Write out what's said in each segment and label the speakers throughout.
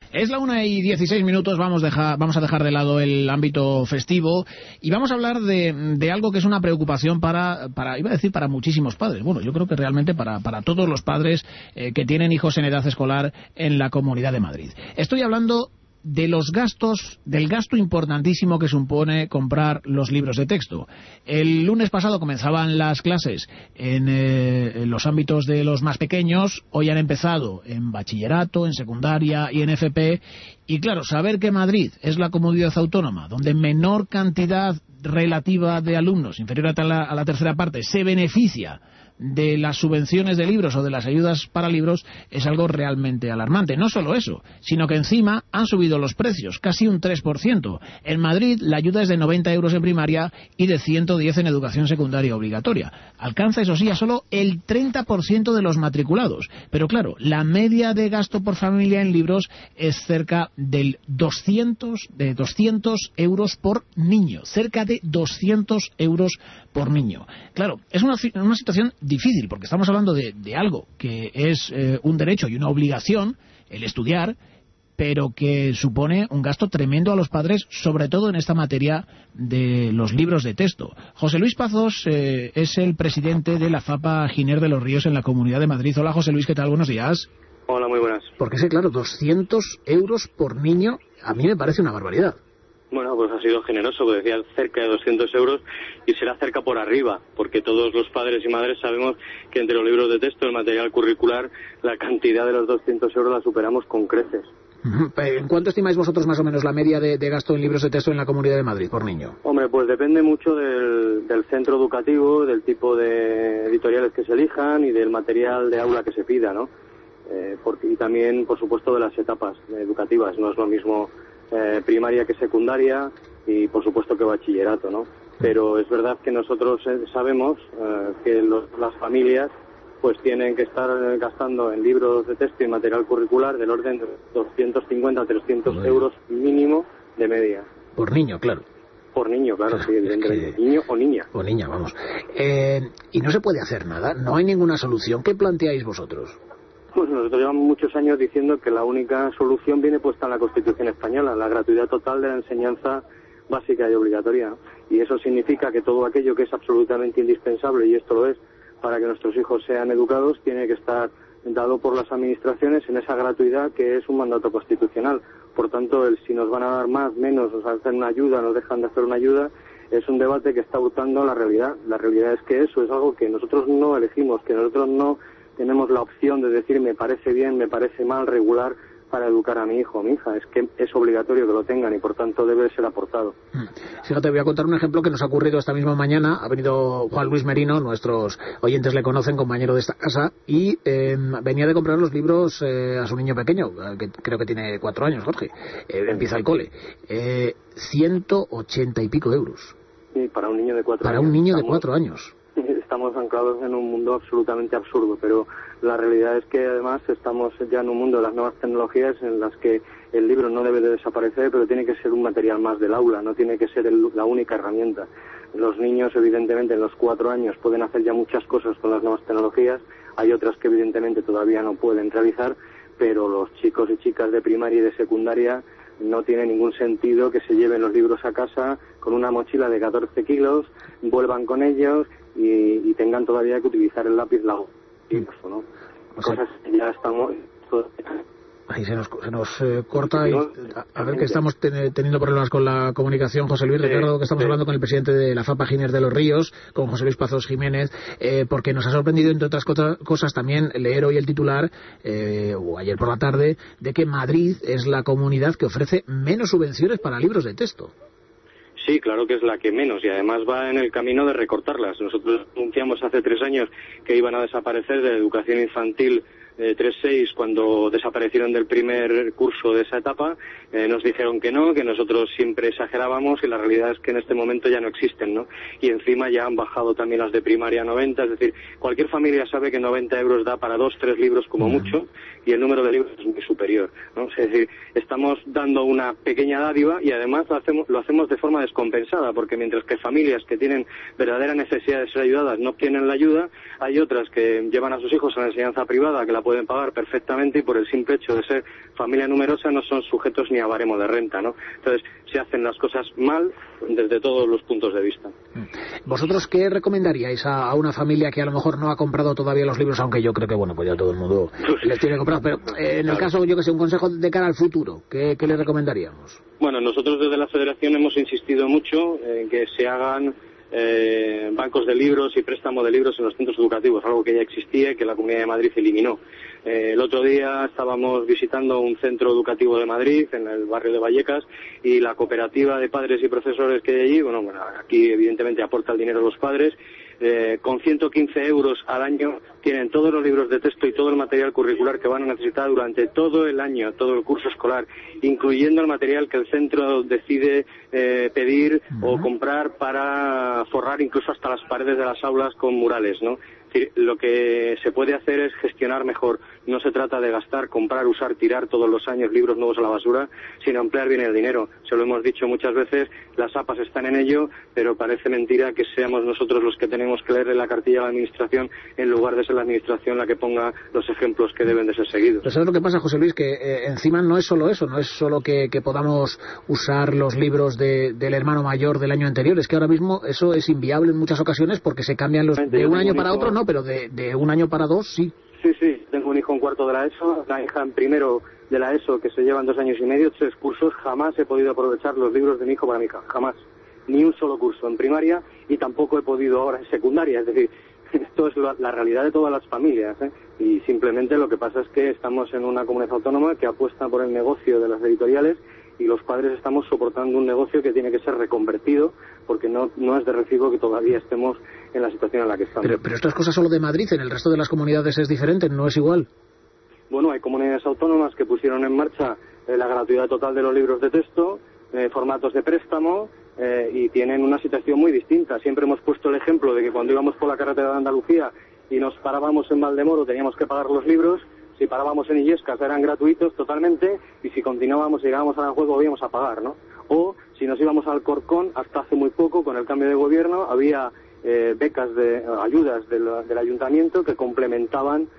Speaker 1: Es la 1:16, vamos a dejar de lado el ámbito festivo y vamos a hablar de algo que es una preocupación para iba a decir para muchísimos padres. Bueno, yo creo que realmente para todos los padres que tienen hijos en edad escolar en la Comunidad de Madrid. Estoy hablando de los gastos, del gasto importantísimo que supone comprar los libros de texto. El lunes pasado comenzaban las clases en los ámbitos de los más pequeños, hoy han empezado en bachillerato, en secundaria y en FP, y claro, saber que Madrid es la comunidad autónoma donde menor cantidad relativa de alumnos, inferior a la tercera parte, se beneficia de las subvenciones de libros o de las ayudas para libros, es algo realmente alarmante. No solo eso, sino que encima han subido los precios, casi un 3%. En Madrid la ayuda es de 90 euros en primaria y de 110 en educación secundaria obligatoria. Alcanza, eso sí, a solo el 30% de los matriculados. Pero claro, la media de gasto por familia en libros es cerca de 200 euros por niño. Cerca de 200 euros por niño. Claro, es una situación difícil, porque estamos hablando de algo que es un derecho y una obligación, el estudiar, pero que supone un gasto tremendo a los padres, sobre todo en esta materia de los libros de texto. José Luis Pazos es el presidente de la FAPA Giner de los Ríos en la Comunidad de Madrid. Hola, José Luis, ¿qué tal? Buenos días.
Speaker 2: Hola, muy buenas.
Speaker 1: Porque es claro, 200 euros por niño, a mí me parece una barbaridad.
Speaker 2: Bueno, pues ha sido generoso, porque decía cerca de 200 euros y será cerca por arriba, porque todos los padres y madres sabemos que entre los libros de texto y el material curricular la cantidad de los 200 euros la superamos con creces.
Speaker 1: ¿En cuánto estimáis vosotros más o menos la media de gasto en libros de texto en la Comunidad de Madrid por niño?
Speaker 2: Hombre, pues depende mucho del centro educativo, del tipo de editoriales que se elijan y del material de aula que se pida, ¿no? Y también, por supuesto, de las etapas educativas. No es lo mismo primaria que secundaria y por supuesto que bachillerato, ¿no? Pero es verdad que nosotros sabemos que las familias pues tienen que estar gastando en libros de texto y material curricular del orden de 250 a 300 euros mínimo de media.
Speaker 1: Por niño, claro.
Speaker 2: Por niño, claro, sí, evidentemente. Niño o niña.
Speaker 1: O niña, vamos. Y no se puede hacer nada, no hay ninguna solución. ¿Qué planteáis vosotros?
Speaker 2: Pues nosotros llevamos muchos años diciendo que la única solución viene puesta en la Constitución española, la gratuidad total de la enseñanza básica y obligatoria, ¿no? Y eso significa que todo aquello que es absolutamente indispensable, y esto lo es, para que nuestros hijos sean educados, tiene que estar dado por las administraciones en esa gratuidad que es un mandato constitucional. Por tanto, si nos van a dar más, menos, nos hacen una ayuda, nos dejan de hacer una ayuda, es un debate que está hurtando la realidad. La realidad es que eso es algo que nosotros no elegimos, que nosotros no tenemos la opción de decir me parece bien, me parece mal, regular para educar a mi hijo o mi hija. Es que es obligatorio que lo tengan y por tanto debe ser aportado.
Speaker 1: Fíjate, voy a contar un ejemplo que nos ha ocurrido esta misma mañana. Ha venido Juan Luis Merino, nuestros oyentes le conocen, compañero de esta casa, y venía de comprar los libros a su niño pequeño, que creo que tiene 4 años, Jorge. Empieza el cole. 180 y pico euros.
Speaker 2: Sí, para un niño de 4 años.
Speaker 1: Para un niño de 4 años.
Speaker 2: Estamos anclados en un mundo absolutamente absurdo, pero la realidad es que además estamos ya en un mundo de las nuevas tecnologías en las que el libro no debe de desaparecer, pero tiene que ser un material más del aula, no tiene que ser la única herramienta. Los niños, evidentemente, en los 4 años pueden hacer ya muchas cosas con las nuevas tecnologías, hay otras que evidentemente todavía no pueden realizar, pero los chicos y chicas de primaria y de secundaria no tiene ningún sentido que se lleven los libros a casa con una mochila de 14 kilos, vuelvan con ellos y tengan todavía que utilizar el lápiz lago, ¿no? Cosas que ya estamos...
Speaker 1: Ahí se nos corta y a ver que estamos teniendo problemas con la comunicación. José Luis, recuerdo que estamos hablando con el presidente de la FAPA Giner de los Ríos, con José Luis Pazos Jiménez, porque nos ha sorprendido, entre otras cosas, también leer hoy el titular, o ayer por la tarde, de que Madrid es la comunidad que ofrece menos subvenciones para libros de texto.
Speaker 2: Sí, claro que es la que menos y además va en el camino de recortarlas. Nosotros anunciamos hace 3 años que iban a desaparecer de la educación infantil 3-6 cuando desaparecieron del primer curso de esa etapa. Nos dijeron que no, que nosotros siempre exagerábamos y la realidad es que en este momento ya no existen, ¿no? Y encima ya han bajado también las de primaria a 90, es decir, cualquier familia sabe que 90 euros da para 2-3 libros como mucho y el número de libros es muy superior, ¿no? Es decir, estamos dando una pequeña dádiva y además lo hacemos de forma descompensada, porque mientras que familias que tienen verdadera necesidad de ser ayudadas no obtienen la ayuda, hay otras que llevan a sus hijos a la enseñanza privada que la pueden pagar perfectamente y por el simple hecho de ser familia numerosa no son sujetos ni a baremo de renta, ¿no? Entonces se hacen las cosas mal desde todos los puntos de vista.
Speaker 1: ¿Vosotros qué recomendaríais a una familia que a lo mejor no ha comprado todavía los libros, aunque yo creo que, bueno, pues ya todo el mundo les tiene comprado, pero en el caso, yo que sé, un consejo de cara al futuro, ¿qué le recomendaríamos?
Speaker 2: Bueno, nosotros desde la Federación hemos insistido mucho en que se hagan bancos de libros y préstamo de libros en los centros educativos, algo que ya existía y que la Comunidad de Madrid eliminó. El otro día estábamos visitando un centro educativo de Madrid, en el barrio de Vallecas, y la cooperativa de padres y profesores que hay allí, bueno, aquí evidentemente aporta el dinero a los padres, con 115 euros al año tienen todos los libros de texto y todo el material curricular que van a necesitar durante todo el año, todo el curso escolar, incluyendo el material que el centro decide pedir o comprar para forrar incluso hasta las paredes de las aulas con murales, ¿no? Es decir, lo que se puede hacer es gestionar mejor. No se trata de gastar, comprar, usar, tirar todos los años libros nuevos a la basura, sino emplear bien el dinero. Se lo hemos dicho muchas veces, las APAs están en ello, pero parece mentira que seamos nosotros los que tenemos que leerle la cartilla a la Administración en lugar de ser la Administración la que ponga los ejemplos que deben de ser seguidos.
Speaker 1: Pero ¿sabes lo que pasa, José Luis? Que encima no es solo eso, no es solo que podamos usar los libros del hermano mayor del año anterior, es que ahora mismo eso es inviable en muchas ocasiones porque se cambian los de un año para otro, no, pero de un año para dos, sí.
Speaker 2: Sí, tengo un hijo en cuarto de la ESO, una hija en primero de la ESO que se llevan 2 años y medio, 3 cursos, jamás he podido aprovechar los libros de mi hijo para mi hija, jamás, ni un solo curso en primaria y tampoco he podido ahora en secundaria, es decir, esto es la realidad de todas las familias, y simplemente lo que pasa es que estamos en una comunidad autónoma que apuesta por el negocio de las editoriales y los padres estamos soportando un negocio que tiene que ser reconvertido porque no es de recibo que todavía estemos en la situación en la que estamos.
Speaker 1: Pero esto es cosa solo de Madrid, en el resto de las comunidades es diferente, no es igual.
Speaker 2: Bueno, hay comunidades autónomas que pusieron en marcha la gratuidad total de los libros de texto, formatos de préstamo, y tienen una situación muy distinta. Siempre hemos puesto el ejemplo de que cuando íbamos por la carretera de Andalucía y nos parábamos en Valdemoro teníamos que pagar los libros. Si parábamos en Illescas eran gratuitos totalmente y si continuábamos y llegábamos a Aranjuez volvíamos a pagar, ¿no? O si nos íbamos al Alcorcón, hasta hace muy poco, con el cambio de gobierno, había becas de ayudas del ayuntamiento que complementaban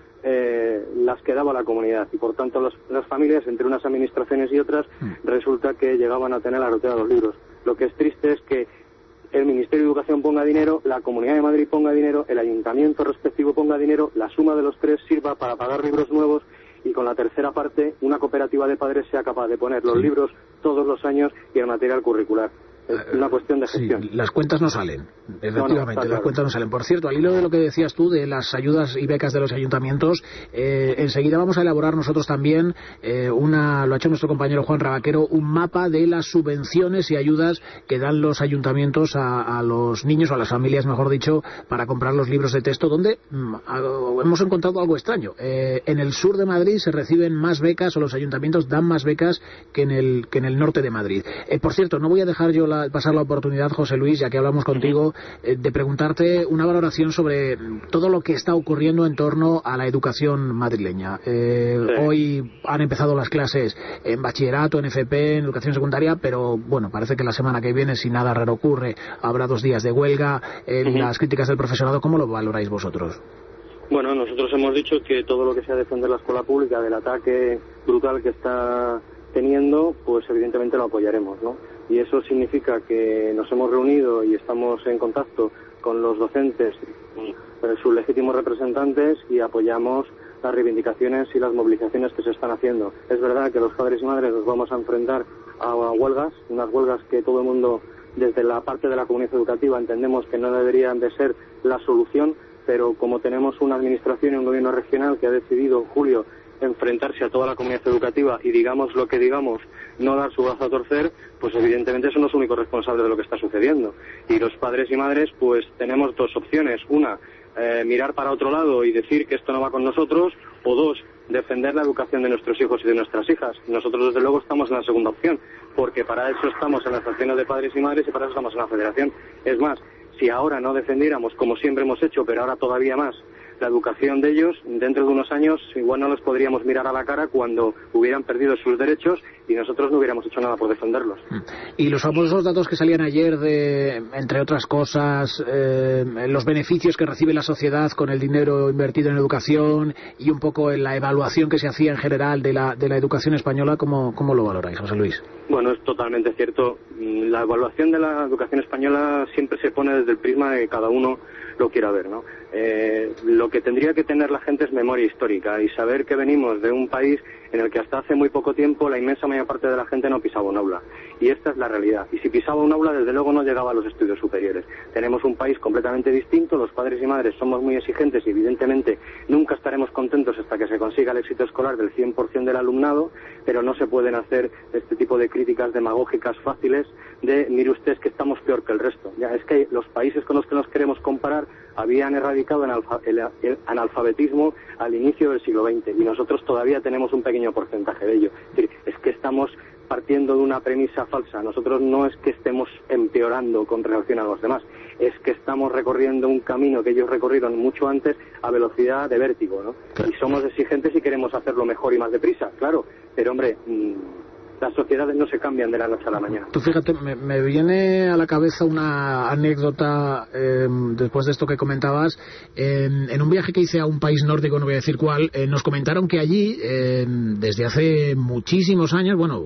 Speaker 2: las que daba la comunidad y por tanto las familias entre unas administraciones y otras resulta que llegaban a tener la gratuidad de los libros. Lo que es triste es que el Ministerio de Educación ponga dinero, la Comunidad de Madrid ponga dinero, el ayuntamiento respectivo ponga dinero, la suma de los tres sirva para pagar libros nuevos y con la tercera parte una cooperativa de padres sea capaz de poner los libros todos los años y el material curricular. Es una cuestión de gestión.
Speaker 1: Sí, las cuentas no salen, efectivamente, las cuentas no salen. Por cierto, al hilo de lo que decías tú de las ayudas y becas de los ayuntamientos, enseguida vamos a elaborar nosotros también lo ha hecho nuestro compañero Juan Rabaquero, un mapa de las subvenciones y ayudas que dan los ayuntamientos a los niños o a las familias, mejor dicho, para comprar los libros de texto, donde hemos encontrado algo extraño. En el sur de Madrid se reciben más becas o los ayuntamientos dan más becas que en el norte de Madrid. Por cierto, no voy a dejar yo pasar la oportunidad, José Luis, ya que hablamos contigo, de preguntarte una valoración sobre todo lo que está ocurriendo en torno a la educación madrileña. Hoy han empezado las clases en bachillerato, en FP, en educación secundaria, pero bueno, parece que la semana que viene, si nada raro ocurre, habrá 2 días de huelga. Las críticas del profesorado, ¿cómo lo valoráis vosotros?
Speaker 2: Bueno, nosotros hemos dicho que todo lo que sea defender la escuela pública del ataque brutal que está teniendo, pues evidentemente lo apoyaremos, ¿no? Y eso significa que nos hemos reunido y estamos en contacto con los docentes y sus legítimos representantes y apoyamos las reivindicaciones y las movilizaciones que se están haciendo. Es verdad que los padres y madres nos vamos a enfrentar a huelgas, unas huelgas que todo el mundo, desde la parte de la comunidad educativa, entendemos que no deberían de ser la solución, pero como tenemos una administración y un gobierno regional que ha decidido en julio enfrentarse a toda la comunidad educativa y digamos lo que digamos, no dar su brazo a torcer, pues evidentemente son los únicos responsables de lo que está sucediendo. Y los padres y madres pues tenemos 2 opciones. Una, mirar para otro lado y decir que esto no va con nosotros, o 2, defender la educación de nuestros hijos y de nuestras hijas. Nosotros desde luego estamos en la segunda opción, porque para eso estamos en las acciones de padres y madres y para eso estamos en la federación. Es más, si ahora no defendiéramos, como siempre hemos hecho, pero ahora todavía más, la educación de ellos, dentro de unos años igual no los podríamos mirar a la cara cuando hubieran perdido sus derechos y nosotros no hubiéramos hecho nada por defenderlos.
Speaker 1: Y los famosos datos que salían ayer de, entre otras cosas, los beneficios que recibe la sociedad con el dinero invertido en educación y un poco en la evaluación que se hacía en general de la educación española, ¿cómo lo valoráis, José Luis?
Speaker 2: Bueno, es totalmente cierto. La evaluación de la educación española siempre se pone desde el prisma de que cada uno lo quiera ver, ¿no? Lo que tendría que tener la gente es memoria histórica y saber que venimos de un país en el que hasta hace muy poco tiempo la inmensa mayor parte de la gente no pisaba un aula. Y esta es la realidad. Y si pisaba un aula, desde luego no llegaba a los estudios superiores. Tenemos un país completamente distinto, los padres y madres somos muy exigentes y evidentemente nunca estaremos contentos hasta que se consiga el éxito escolar del 100% del alumnado, pero no se pueden hacer este tipo de críticas demagógicas fáciles de, mire usted, es que estamos peor que el resto. Ya, es que los países con los que nos queremos comparar habían erradicado el analfabetismo al inicio del siglo XX y nosotros todavía tenemos un pequeño porcentaje de ello. Es decir, es que estamos partiendo de una premisa falsa. Nosotros no es que estemos empeorando con relación a los demás, es que estamos recorriendo un camino que ellos recorrieron mucho antes a velocidad de vértigo, ¿no? Y somos exigentes y queremos hacerlo mejor y más deprisa, claro, pero hombre, las sociedades no se cambian de la noche a la mañana.
Speaker 1: Tú fíjate, me viene a la cabeza una anécdota después de esto que comentabas. En un viaje que hice a un país nórdico, no voy a decir cuál, nos comentaron que allí, desde hace muchísimos años, bueno,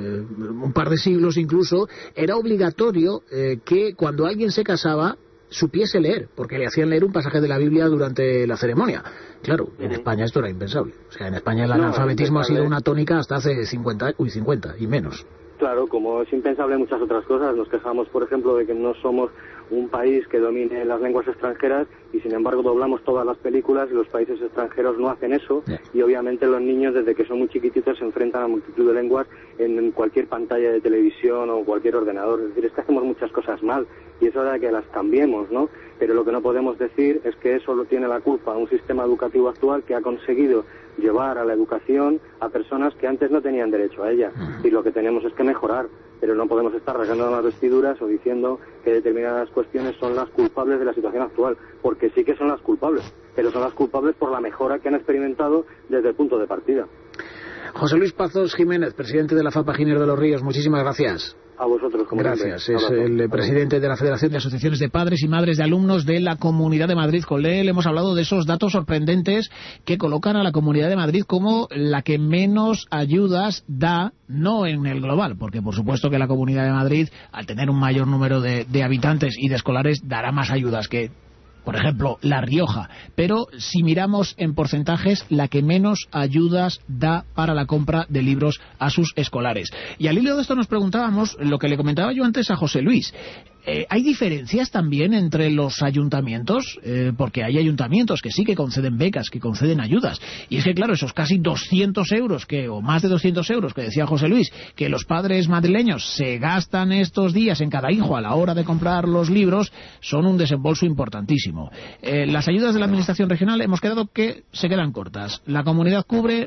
Speaker 1: un par de siglos incluso, era obligatorio que cuando alguien se casaba supiese leer, porque le hacían leer un pasaje de la Biblia durante la ceremonia. Claro, en España esto era impensable. O sea, en España el analfabetismo ha sido una tónica hasta hace 50 y menos.
Speaker 2: Claro, como es impensable muchas otras cosas. Nos quejamos, por ejemplo, de que no somos un país que domine las lenguas extranjeras y, sin embargo, doblamos todas las películas y los países extranjeros no hacen eso. Y, obviamente, los niños, desde que son muy chiquititos, se enfrentan a multitud de lenguas en cualquier pantalla de televisión o cualquier ordenador. Es decir, es que hacemos muchas cosas mal y es hora de que las cambiemos, ¿no? Pero lo que no podemos decir es que eso lo tiene la culpa un sistema educativo actual que ha conseguido llevar a la educación a personas que antes no tenían derecho a ella. Y lo que tenemos es que mejorar, pero no podemos estar rasgando las vestiduras o diciendo que determinadas cuestiones son las culpables de la situación actual, porque sí que son las culpables, pero son las culpables por la mejora que han experimentado desde el punto de partida.
Speaker 1: José Luis Pazos Jiménez, presidente de la FAPA Giner de los Ríos, muchísimas gracias.
Speaker 2: A vosotros, como
Speaker 1: gracias. Es el presidente de la Federación de Asociaciones de Padres y Madres de Alumnos de la Comunidad de Madrid. Con él hemos hablado de esos datos sorprendentes que colocan a la Comunidad de Madrid como la que menos ayudas da, no en el global, porque por supuesto que la Comunidad de Madrid, al tener un mayor número de habitantes y de escolares, dará más ayudas que, por ejemplo, La Rioja. Pero si miramos en porcentajes, la que menos ayudas da para la compra de libros a sus escolares. Y al hilo de esto nos preguntábamos lo que le comentaba yo antes a José Luis. ¿Hay diferencias también entre los ayuntamientos? Porque hay ayuntamientos que sí que conceden becas, que conceden ayudas. Y es que, claro, esos casi 200 euros, o más de 200 euros que decía José Luis, que los padres madrileños se gastan estos días en cada hijo a la hora de comprar los libros, son un desembolso importantísimo. Las ayudas de la Administración regional hemos quedado que se quedan cortas. La comunidad cubre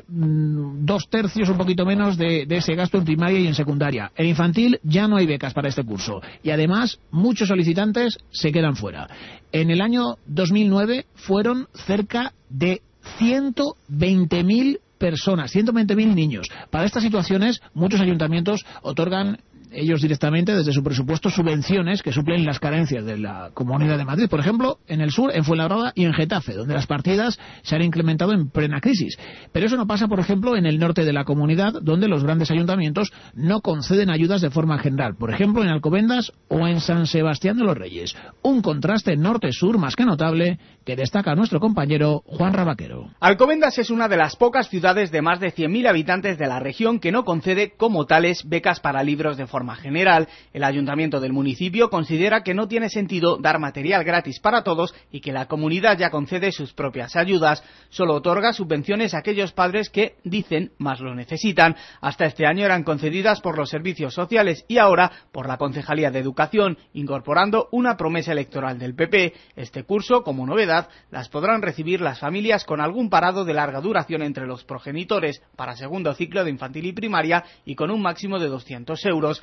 Speaker 1: 2/3, un poquito menos, de ese gasto en primaria y en secundaria. En infantil ya no hay becas para este curso. Y además, muchos solicitantes se quedan fuera. En el año 2009 fueron cerca de 120.000 personas, 120.000 niños. Para estas situaciones, muchos ayuntamientos otorgan ellos directamente desde su presupuesto subvenciones que suplen las carencias de la Comunidad de Madrid. Por ejemplo, en el sur, en Fuenlabrada y en Getafe, donde las partidas se han incrementado en plena crisis. Pero eso no pasa, por ejemplo, en el norte de la comunidad, donde los grandes ayuntamientos no conceden ayudas de forma general. Por ejemplo, en Alcobendas o en San Sebastián de los Reyes. Un contraste norte-sur más que notable que destaca nuestro compañero Juan Rabaquero.
Speaker 3: Alcobendas es una de las pocas ciudades de más de 100.000 habitantes de la región que no concede como tales becas para libros de forma general. El ayuntamiento del municipio considera que no tiene sentido dar material gratis para todos y que la comunidad ya concede sus propias ayudas. Solo otorga subvenciones a aquellos padres que, dicen, más lo necesitan. Hasta este año eran concedidas por los servicios sociales y ahora por la Concejalía de Educación, incorporando una promesa electoral del PP. Este curso, como novedad, las podrán recibir las familias con algún parado de larga duración entre los progenitores para segundo ciclo de infantil y primaria y con un máximo de 200 euros.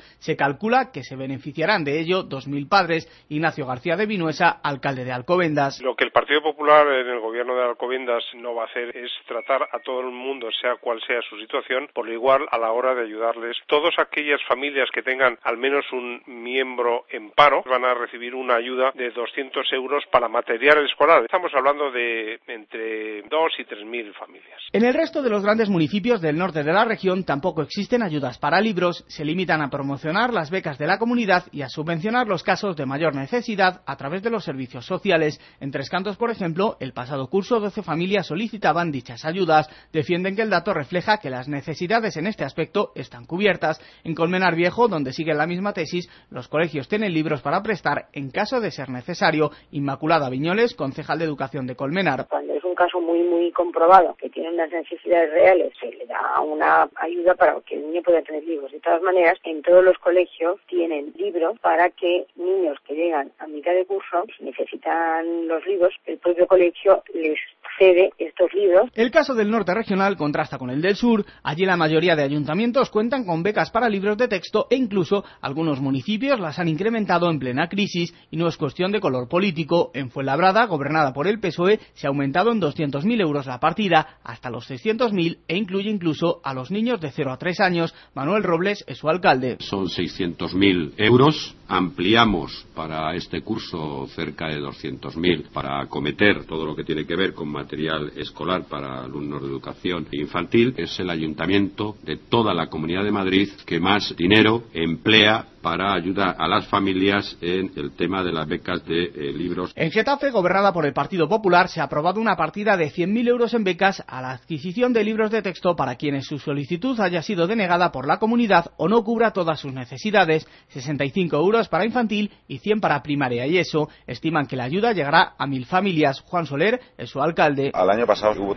Speaker 3: Se calcula que se beneficiarán de ello 2.000 padres. Ignacio García de Vinuesa, alcalde de Alcobendas.
Speaker 4: Lo que el Partido Popular en el gobierno de Alcobendas no va a hacer es tratar a todo el mundo, sea cual sea su situación, por igual a la hora de ayudarles. Todas aquellas familias que tengan al menos un miembro en paro van a recibir una ayuda de 200 euros para material escolar. Estamos hablando de entre 2 y 3.000 familias.
Speaker 3: En el resto de los grandes municipios del norte de la región tampoco existen ayudas para libros. Se limitan a promocionar las becas de la comunidad y a subvencionar los casos de mayor necesidad a través de los servicios sociales. En Tres Cantos, por ejemplo, el pasado curso 12 familias solicitaban dichas ayudas. Defienden que el dato refleja que las necesidades en este aspecto están cubiertas. En Colmenar Viejo, donde sigue la misma tesis, los colegios tienen libros para prestar en caso de ser necesario. Inmaculada Viñoles, concejal de Educación de Colmenar.
Speaker 5: Cuando es un caso muy comprobado, que tiene unas necesidades reales, se le da una ayuda para que el niño pueda tener libros. De todas maneras, en todos los colegios tienen libros para que niños que llegan a mitad de curso, si necesitan los libros, el propio colegio les cede estos libros.
Speaker 3: El caso del norte regional contrasta con el del sur. Allí la mayoría de ayuntamientos cuentan con becas para libros de texto e incluso algunos municipios las han incrementado en plena crisis, y no es cuestión de color político. En Fuenlabrada, gobernada por el PSOE, se ha aumentado en 200.000 euros la partida hasta los 600.000 e incluye incluso a los niños de 0 a 3 años. Manuel Robles es su alcalde.
Speaker 6: Son 600.000 euros. Ampliamos para este curso cerca de 200.000 para acometer todo lo que tiene que ver con material escolar para alumnos de educación infantil. Es el ayuntamiento de toda la Comunidad de Madrid que más dinero emplea para ayudar a las familias en el tema de las becas de libros.
Speaker 3: En Getafe, gobernada por el Partido Popular, se ha aprobado una partida de 100.000 euros en becas a la adquisición de libros de texto para quienes su solicitud haya sido denegada por la comunidad o no cubra todas sus necesidades. 65 euros para infantil y 100 para primaria y ESO. Estiman que la ayuda llegará a 1.000 familias. Juan Soler es su alcalde.
Speaker 7: Al año pasado hubo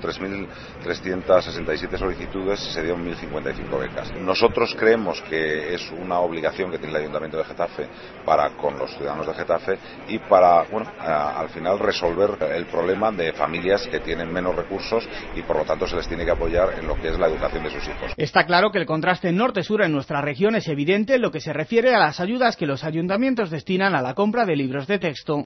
Speaker 7: 3.367 solicitudes y se dieron 1.055 becas. Nosotros creemos que es una obligación que tiene el Ayuntamiento de Getafe para con los ciudadanos de Getafe y para, al final resolver el problema de familias que tienen menos recursos y por lo tanto se les tiene que apoyar en lo que es la educación de sus hijos.
Speaker 3: Está claro que el contraste norte-sur en nuestra región es evidente en lo que se refiere a las ayudas que los ayuntamientos destinan a la compra de libros de texto.